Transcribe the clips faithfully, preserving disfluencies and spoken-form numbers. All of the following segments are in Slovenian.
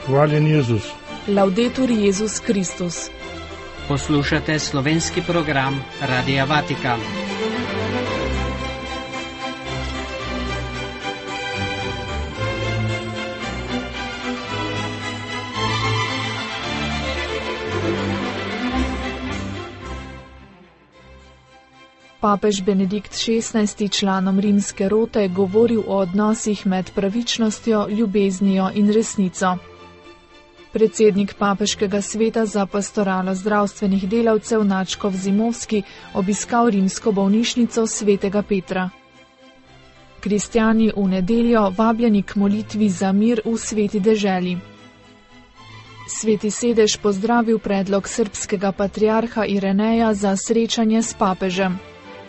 Hvaljen Jezus. Laudetur Jezus Kristus. Poslušate slovenski program Radia Vatikan. Papež Benedikt šestnajsti članom rimske rote govoril o odnosih med pravičnostjo, ljubeznijo in resnico. Predsednik Papeškega sveta za pastoralo zdravstvenih delavcev Načkov Zimovski obiskal rimsko bolnišnico svetega Petra. Kristjani v nedeljo vabljeni k molitvi za mir v sveti deželi. Sveti sedež pozdravil predlog srbskega patriarha Ireneja za srečanje s papežem.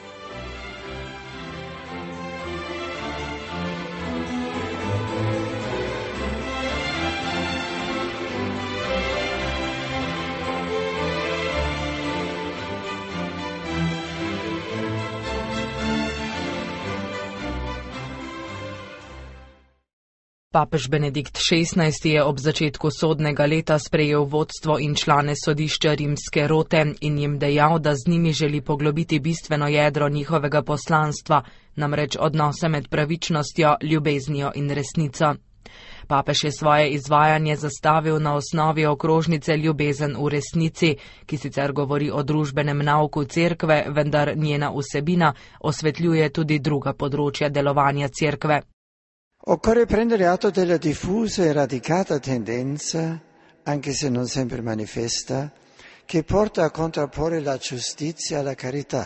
Papež Benedikt šestnajsti je ob začetku sodnega leta sprejel vodstvo in člane sodišča rimske rote in jim dejal, da z njimi želi poglobiti bistveno jedro njihovega poslanstva, namreč odnose med pravičnostjo, ljubeznijo in resnico. Papež je svoje izvajanje zastavil na osnovi okrožnice Ljubezen v resnici, ki sicer govori o družbenem nauku cerkve, vendar njena vsebina osvetljuje tudi druga področja delovanja cerkve. Occorre prendere atto della diffusa e radicata tendenza, anche se non sempre manifesta, che porta a contrapporre la giustizia alla carità.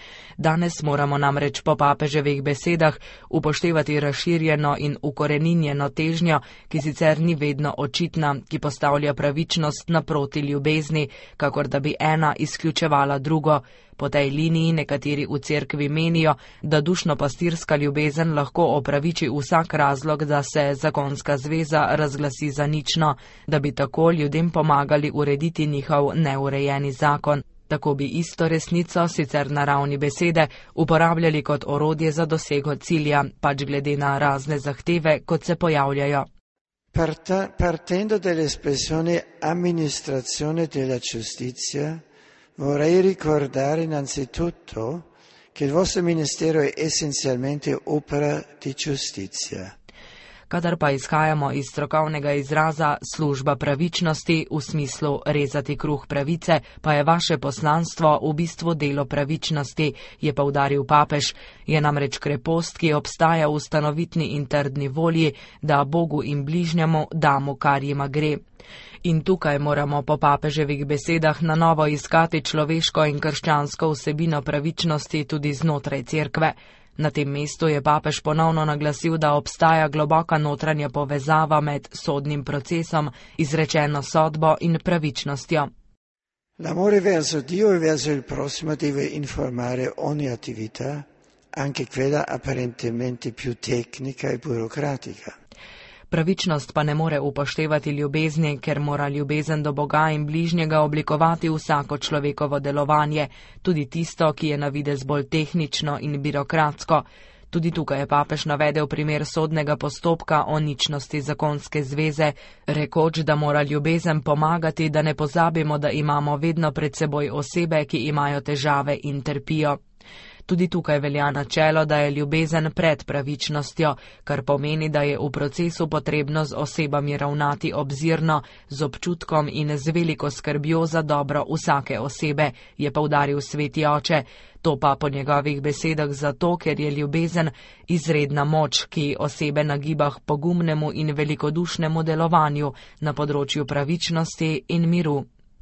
Danes moramo namreč po papeževih besedah upoštevati razširjeno in ukoreninjeno težnjo, ki sicer ni vedno očitna, ki postavlja pravičnost naproti ljubezni, kakor da bi ena izključevala drugo. Po tej liniji nekateri v cerkvi menijo, da dušno-pastirska ljubezen lahko opraviči vsak razlog, da se zakonska zveza razglasi za nično, da bi tako ljudem pomagali urediti njihov neurejeni zakon. Tako bi isto resnico, sicer na ravni besede, uporabljali kot orodje za dosego cilja, pač glede na razne zahteve, kot se pojavljajo. Parta, partendo dall'espressione amministrazione della giustizia, vorrei ricordare innanzitutto che il vostro ministero è essenzialmente opera di giustizia. Kadar pa izhajamo iz strokovnega izraza služba pravičnosti v smislu rezati kruh pravice, pa je vaše poslanstvo v bistvu delo pravičnosti, je poudaril papež. Je namreč krepost, ki obstaja v stanovitni in trdni volji, da Bogu in bližnjemu damo, kar jima gre. In tukaj moramo po papeževih besedah na novo iskati človeško in krščansko vsebino pravičnosti tudi znotraj cerkve. Na tem mestu je papež ponovno naglasil, da obstaja globoka notranja povezava med sodnim procesom, izrečeno sodbo in pravičnostjo. L'amore verso Dio e verso il prossimo deve informare ogni attività, anche quella apparentemente più tecnica e burocratica. Pravičnost pa ne more upoštevati ljubezni, ker mora ljubezen do Boga in bližnjega oblikovati vsako človekovo delovanje, tudi tisto, ki je na videz bolj tehnično in birokratsko. Tudi tukaj je papež navedel primer sodnega postopka o ničnosti zakonske zveze, rekoč, da mora ljubezen pomagati, da ne pozabimo, da imamo vedno pred seboj osebe, ki imajo težave in trpijo. Tudi tukaj velja načelo, da je ljubezen pred pravičnostjo, kar pomeni, da je v procesu potrebno z osebami ravnati obzirno, z občutkom in z veliko skrbjo za dobro vsake osebe, je poudaril sveti oče. To pa po njegovih besedah zato, ker je ljubezen izredna moč, ki osebe nagiba k pogumnemu in velikodušnemu delovanju na področju pravičnosti in miru.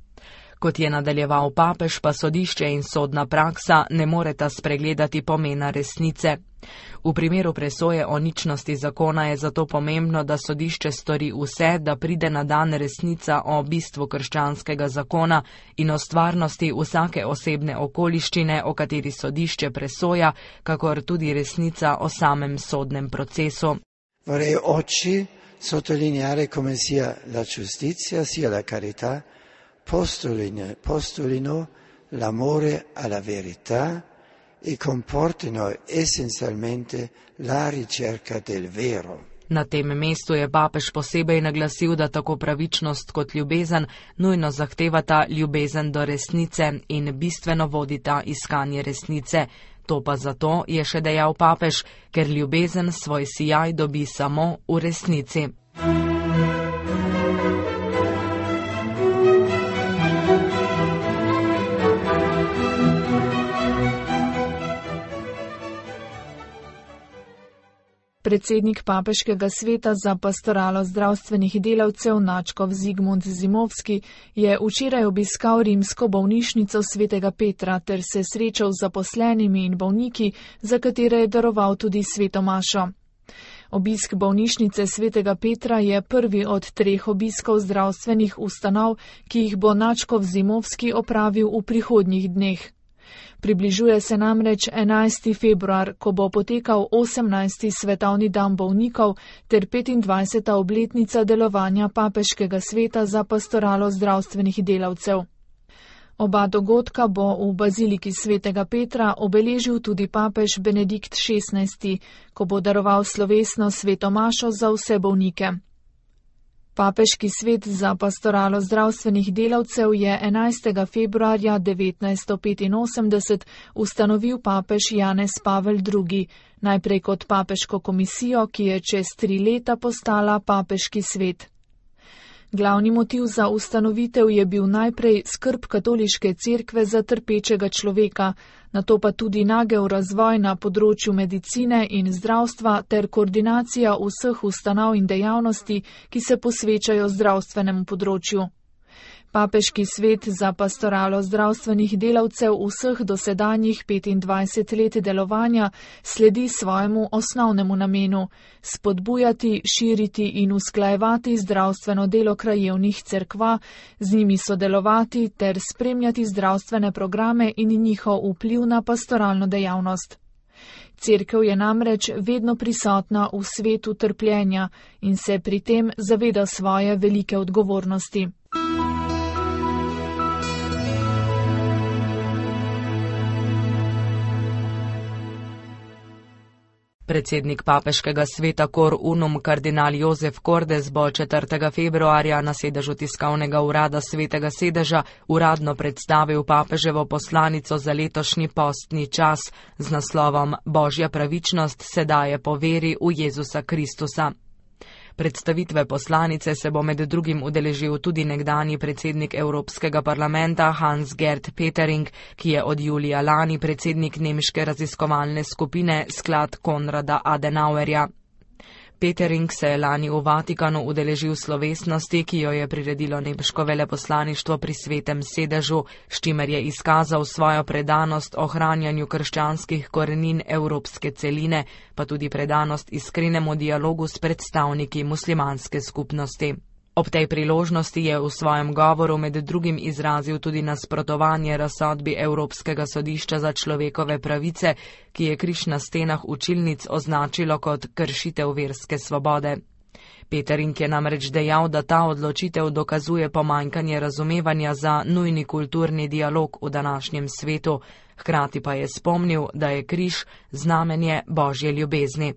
Kot je nadaljeval papež, pa sodišče in sodna praksa ne moreta spregledati pomena resnice. V primeru presoje o ničnosti zakona je zato pomembno, da sodišče stori vse, da pride na dan resnica o bistvu krščanskega zakona in o stvarnosti vsake osebne okoliščine, o kateri sodišče presoja, kakor tudi resnica o samem sodnem procesu. Vorrei oggi sottolineare come sia la giustizia sia la carità postulino, postulino l'amore alla verità e comportino essenzialmente la ricerca del vero. Na tem mestu je papež posebej naglasil, da tako pravičnost kot ljubezen nujno zahtevata ljubezen do resnice in bistveno vodita iskanje resnice. To pa zato, je še dejal papež, ker ljubezen svoj sijaj dobi samo v resnici. Predsednik Papeškega sveta za pastoralo zdravstvenih delavcev Načkov Zigmund Zimovski je včeraj obiskal rimsko bolnišnico svetega Petra ter se srečal z zaposlenimi in bolniki, za katere je daroval tudi sveto mašo. Obisk bolnišnice svetega Petra je prvi od treh obiskov zdravstvenih ustanov, ki jih bo Načkov Zimovski opravil v prihodnjih dneh. Približuje se namreč enajsti februar, ko bo potekal osemnajsti svetovni dan bolnikov ter petindvajseta obletnica delovanja Papeškega sveta za pastoralo zdravstvenih delavcev. Oba dogodka bo v baziliki svetega Petra obeležil tudi papež Benedikt šestnajsti, ko bo daroval slovesno sveto mašo za vse bolnike. Papeški svet za pastoralo zdravstvenih delavcev je enajstega februarja devetnajststo petinosemdeset ustanovil papež Janez Pavel drugi, najprej kot papeško komisijo, ki je čez tri leta postala papeški svet. Glavni motiv za ustanovitev je bil najprej skrb katoliške cerkve za trpečega človeka, nato pa tudi nagel razvoj na področju medicine in zdravstva ter koordinacija vseh ustanov in dejavnosti, ki se posvečajo zdravstvenemu področju. Papeški svet za pastoralo zdravstvenih delavcev vseh dosedanjih petindvajset let delovanja sledi svojemu osnovnemu namenu – spodbujati, širiti in usklajevati zdravstveno delo krajevnih cerkva, z njimi sodelovati ter spremljati zdravstvene programe in njihov vpliv na pastoralno dejavnost. Cerkev je namreč vedno prisotna v svetu trpljenja in se pri tem zaveda svoje velike odgovornosti. Predsednik Papeškega sveta Cor Unum kardinal Jozef Kordes bo četrtega februarja na sedežu tiskovnega urada Svetega sedeža uradno predstavil papeževo poslanico za letošnji postni čas z naslovom Božja pravičnost se daje po veri v Jezusa Kristusa. Predstavitve poslanice se bo med drugim udeležil tudi nekdanji predsednik Evropskega parlamenta Hans-Gert Pöttering, ki je od julija lani predsednik nemške raziskovalne skupine Sklad Konrada Adenauerja. Pöttering se je lani v Vatikanu udeležil slovesnosti, ki jo je priredilo nemško veleposlaništvo pri Svetem sedežu, s čimer je izkazal svojo predanost ohranjanju krščanskih korenin evropske celine, pa tudi predanost iskrenemu dialogu s predstavniki muslimanske skupnosti. Ob tej priložnosti je v svojem govoru med drugim izrazil tudi nasprotovanje razsodbi Evropskega sodišča za človekove pravice, ki je križ na stenah učilnic označilo kot kršitev verske svobode. Pöttering je namreč dejal, da ta odločitev dokazuje pomanjkanje razumevanja za nujni kulturni dialog v današnjem svetu, hkrati pa je spomnil, da je križ znamenje Božje ljubezni.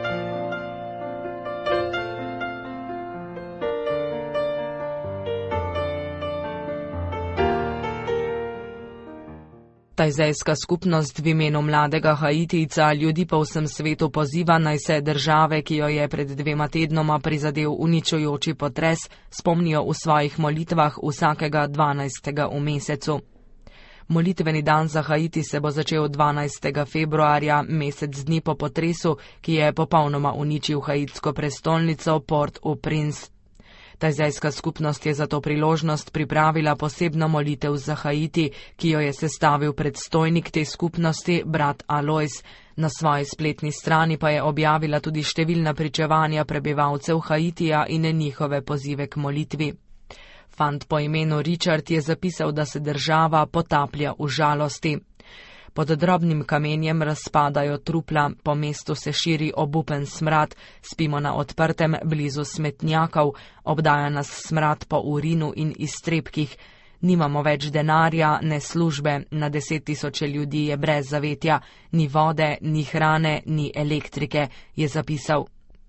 Tajzejska skupnost v imenu mladega Haitijca ljudi po vsem svetu poziva, naj se države, ki jo je pred dvema tednoma prizadel uničujoči potres, spomnijo v svojih molitvah vsakega dvanajstega v mesecu. Molitveni dan za Haiti se bo začel dvanajstega februarja, mesec dni po potresu, ki je popolnoma uničil haitsko prestolnico Port-au-Prince. Tajzejska skupnost je za to priložnost pripravila posebno molitev za Haiti, ki jo je sestavil predstojnik te skupnosti, brat Alois. Na svoji spletni strani pa je objavila tudi številna pričevanja prebivalcev Haitija in njihove pozive k molitvi. Fant po imenu Richard je zapisal, da se država potaplja v žalosti. Pod drobnim kamenjem razpadajo trupla, po mestu se širi obupen smrad, spimo na odprtem blizu smetnjakov, obdaja nas smrad po urinu in iztrebkih. Nimamo več denarja, ne službe, na deset tisoče ljudi je brez zavetja, ni vode, ni hrane, ni elektrike, je zapisal.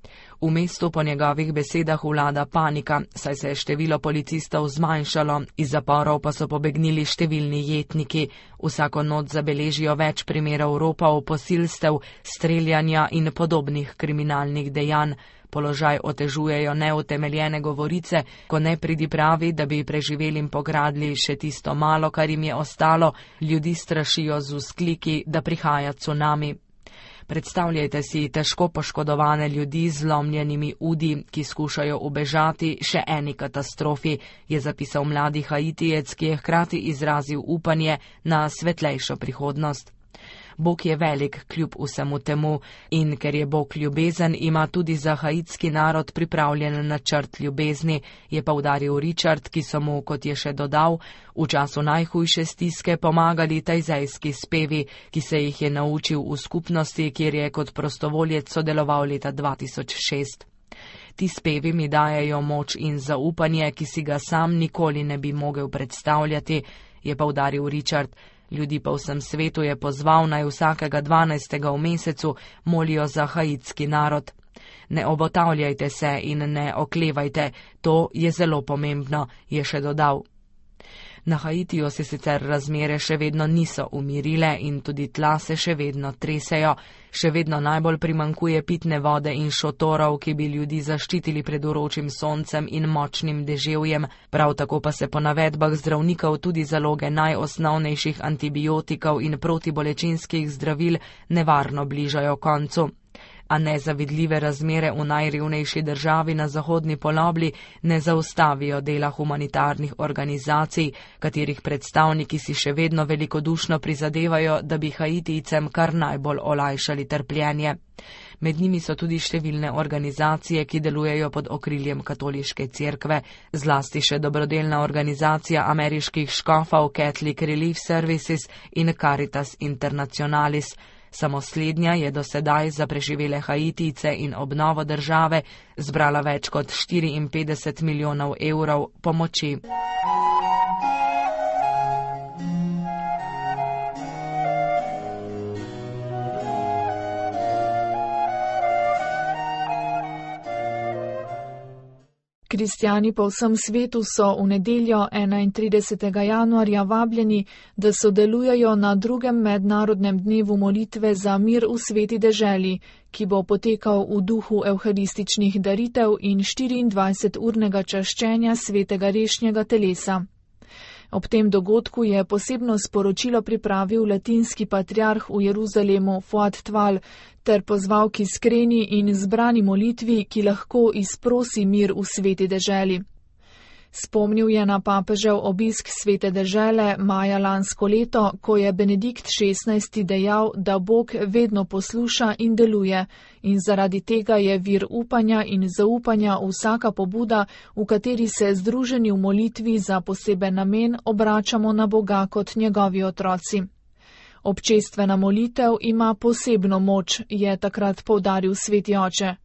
V mestu po njegovih besedah vlada panika, saj se je število policistov zmanjšalo, iz zaporov pa so pobegnili številni jetniki. Vsako noč zabeležijo več primerov ropov, posilstev, streljanja in podobnih kriminalnih dejanj. Položaj otežujejo neutemeljene govorice, ko nepridipravi, da bi preživelim pogradili še tisto malo, kar jim je ostalo, ljudi strašijo z vzkliki, da prihaja cunami. Predstavljajte si težko poškodovane ljudi z zlomljenimi udi, ki skušajo ubežati še eni katastrofi, je zapisal mladi Haitijec, ki je hkrati izrazil upanje na svetlejšo prihodnost. Bog je velik kljub vsemu temu in ker je Bog ljubezen, ima tudi za haitski narod pripravljen načrt ljubezni, je poudaril Richard, ki so mu, kot je še dodal, v času najhujše stiske pomagali tajzejski spevi, ki se jih je naučil v skupnosti, kjer je kot prostovoljec sodeloval leta dva tisoč šest. Ti spevi mi dajejo moč in zaupanje, ki si ga sam nikoli ne bi mogel predstavljati, je poudaril Richard. Ljudi po vsem svetu je pozval, naj vsakega dvanajstega v mesecu molijo za haitski narod. Ne obotavljajte se in ne oklevajte, to je zelo pomembno, je še dodal. Na Haitiju se sicer razmere še vedno niso umirile in tudi tla se še vedno tresejo. Še vedno najbolj primankuje pitne vode in šotorov, ki bi ljudi zaščitili pred vročim soncem in močnim deževjem. Prav tako pa se po navedbah zdravnikov tudi zaloge najosnovnejših antibiotikov in protibolečinskih zdravil nevarno bližajo koncu. A nezavidljive razmere v najrevnejši državi na zahodni polobli ne zaustavijo dela humanitarnih organizacij, katerih predstavniki si še vedno velikodušno prizadevajo, da bi Haitijcem kar najbolj olajšali trpljenje. Med njimi so tudi številne organizacije, ki delujejo pod okriljem katoliške cerkve, zlasti še dobrodelna organizacija ameriških škofov Catholic Relief Services in Caritas Internationalis. Samo slednja je do sedaj za preživele Haitijce in obnovo države zbrala več kot štiriinpetdeset milijonov evrov pomoči. Kristjani po vsem svetu so v nedeljo enaintridesetega januarja vabljeni, da sodelujejo na drugem mednarodnem dnevu molitve za mir v sveti deželi, ki bo potekal v duhu evharističnih daritev in štiriindvajseturnega čaščenja svetega rešnjega telesa. Ob tem dogodku je posebno sporočilo pripravil latinski patriarh v Jeruzalemu Fuad Tval ter pozval k iskreni in zbrani molitvi, ki lahko izprosi mir v sveti deželi. Spomnil je na papežev obisk svete dežele maja lansko leto, ko je Benedikt šestnajsti dejal, da Bog vedno posluša in deluje in zaradi tega je vir upanja in zaupanja vsaka pobuda, v kateri se združeni v molitvi za poseben namen obračamo na Boga kot njegovi otroci. Občestvena molitev ima posebno moč, je takrat poudaril sveti oče.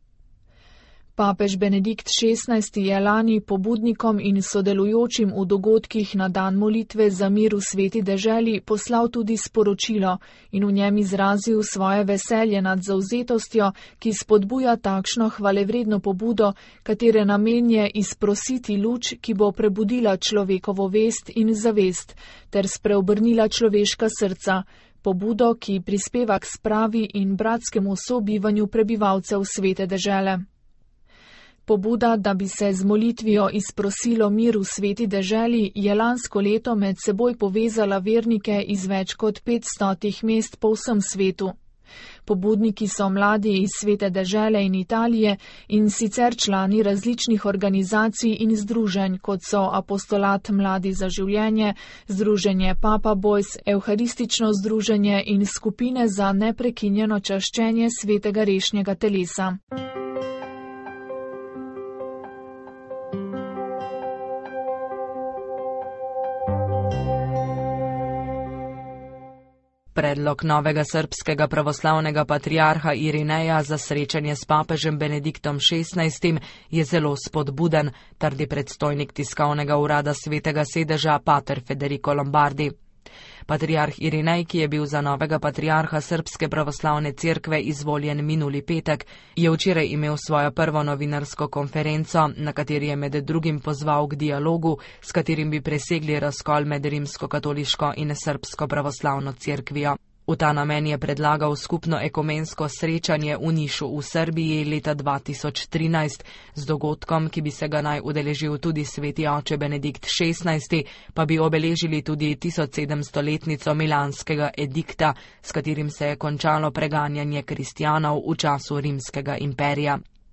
Papež Benedikt šestnajsti je lani pobudnikom in sodelujočim v dogodkih na dan molitve za mir v sveti deželi poslal tudi sporočilo in v njem izrazil svoje veselje nad zavzetostjo, ki spodbuja takšno hvalevredno pobudo, katere namen je izprositi luč, ki bo prebudila človekovo vest in zavest, ter spreobrnila človeška srca, pobudo, ki prispeva k spravi in bratskemu sobivanju prebivalcev svete dežele. Pobuda, da bi se z molitvijo izprosilo mir v sveti deželi, je lansko leto med seboj povezala vernike iz več kot petstotih mest po vsem svetu. Pobudniki so mladi iz svete dežele in Italije in sicer člani različnih organizacij in združenj, kot so Apostolat Mladi za življenje, Združenje Papa Boys, Evharistično združenje in skupine za neprekinjeno čaščenje svetega rešnjega telesa. Predlog novega srbskega pravoslavnega patriarha Irineja za srečanje s papežem Benediktom šestnajstim je zelo spodbuden, trdi predstojnik tiskovnega urada svetega sedeža pater Federico Lombardi. Patriarh Irinej, ki je bil za novega patriarha Srbske pravoslavne cerkve izvoljen minuli petek, je včeraj imel svojo prvo novinarsko konferenco, na kateri je med drugim pozval k dialogu, s katerim bi presegli razkol med rimsko-katoliško in srbsko pravoslavno cerkvijo. V ta namen je predlagal skupno ekumensko srečanje v Nišu v Srbiji leta dva tisoč trinajst z dogodkom, ki bi se ga naj udeležil tudi sveti oče Benedikt šestnajsti, pa bi obeležili tudi tisočsedemstoletnico milanskega edikta, s katerim se je končalo preganjanje kristjanov v času rimskega imperija.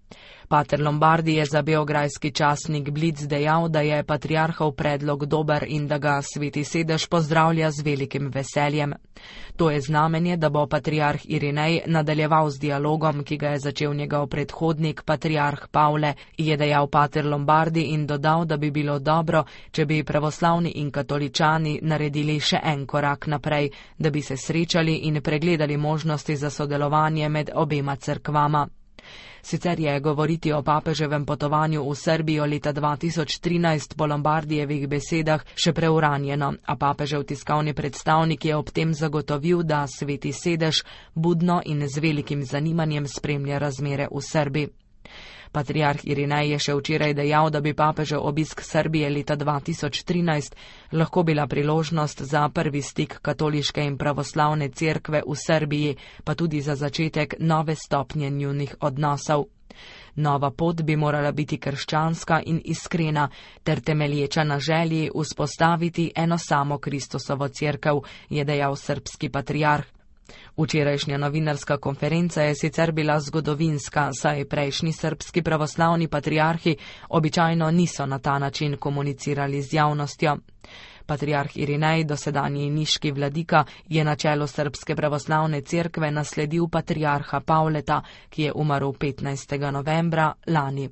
Pater Lombardi je za beograjski časnik Blic dejal, da je patriarhov predlog dober in da ga sveti sedež pozdravlja z velikim veseljem. To je znamenje, da bo patriarh Irinej nadaljeval z dialogom, ki ga je začel njegov predhodnik, patriarh Pavle, je dejal pater Lombardi in dodal, da bi bilo dobro, če bi pravoslavni in katoličani naredili še en korak naprej, da bi se srečali in pregledali možnosti za sodelovanje med obema cerkvama. Sicer je govoriti o papeževem potovanju v Srbijo leta dva tisoč trinajst po Lombardijevih besedah še preuranjeno, a papežev tiskovni predstavnik je ob tem zagotovil, da sveti sedež budno in z velikim zanimanjem spremlja razmere v Srbiji. Patriarh Irinej je še včeraj dejal, da bi papežev obisk Srbije leta dva tisoč trinajst lahko bila priložnost za prvi stik katoliške in pravoslavne cerkve v Srbiji, pa tudi za začetek nove stopnje njunih odnosov. Nova pot bi morala biti krščanska in iskrena, ter temelječa na želji vzpostaviti eno samo Kristusovo cerkev, je dejal srbski patriarh. Včerajšnja novinarska konferenca je sicer bila zgodovinska, saj prejšnji srbski pravoslavni patriarhi običajno niso na ta način komunicirali z javnostjo. Patriarh Irinej, dosedanji niški vladika, je na čelu srbske pravoslavne cerkve nasledil patriarha Pavleta, ki je umrl petnajstega novembra lani.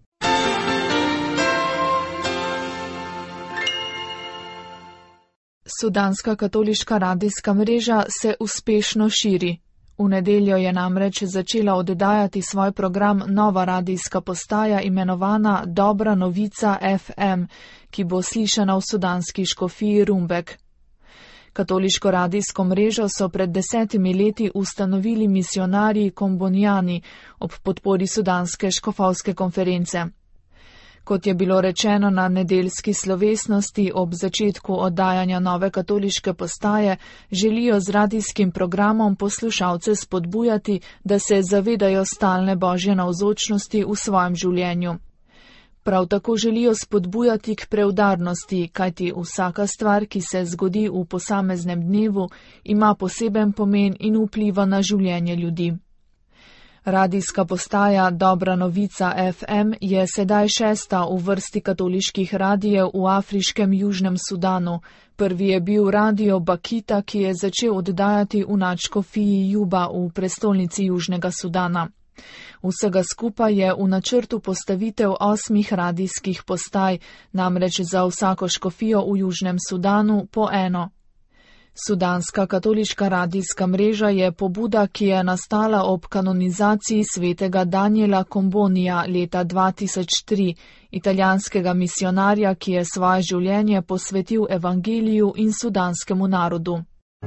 Sudanska katoliška radijska mreža se uspešno širi. V nedeljo je namreč začela oddajati svoj program nova radijska postaja imenovana Dobra novica F M, ki bo slišana v sudanski škofiji Rumbek. Katoliško radijsko mrežo so pred desetimi leti ustanovili misionarji kombonjani ob podpori sudanske škofovske konference. Kot je bilo rečeno na nedeljski slovesnosti ob začetku oddajanja nove katoliške postaje, želijo z radijskim programom poslušalce spodbujati, da se zavedajo stalne božje navzočnosti v svojem življenju. Prav tako želijo spodbujati k preudarnosti, kajti vsaka stvar, ki se zgodi v posameznem dnevu, ima poseben pomen in vpliva na življenje ljudi. Radijska postaja Dobra novica F M je sedaj šesta v vrsti katoliških radijev v afriškem Južnem Sudanu. Prvi je bil radio Bakita, ki je začel oddajati v nadškofiji Juba v prestolnici Južnega Sudana. Vsega skupaj je v načrtu postavitev osmih radijskih postaj, namreč za vsako škofijo v Južnem Sudanu po eno. Sudanska katoliška radijska mreža je pobuda, ki je nastala ob kanonizaciji svetega Daniela Kombonija leta dva tisoč tri, italijanskega misionarja, ki je svoje življenje posvetil evangeliju in sudanskemu narodu.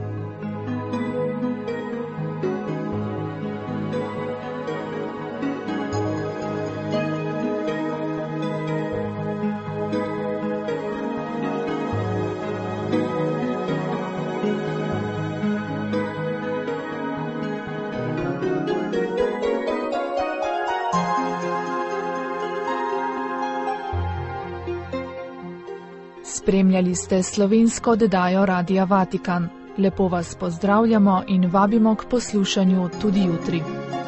Spremljali ste slovensko oddajo Radia Vatikan. Lepo vas pozdravljamo in vabimo k poslušanju tudi jutri.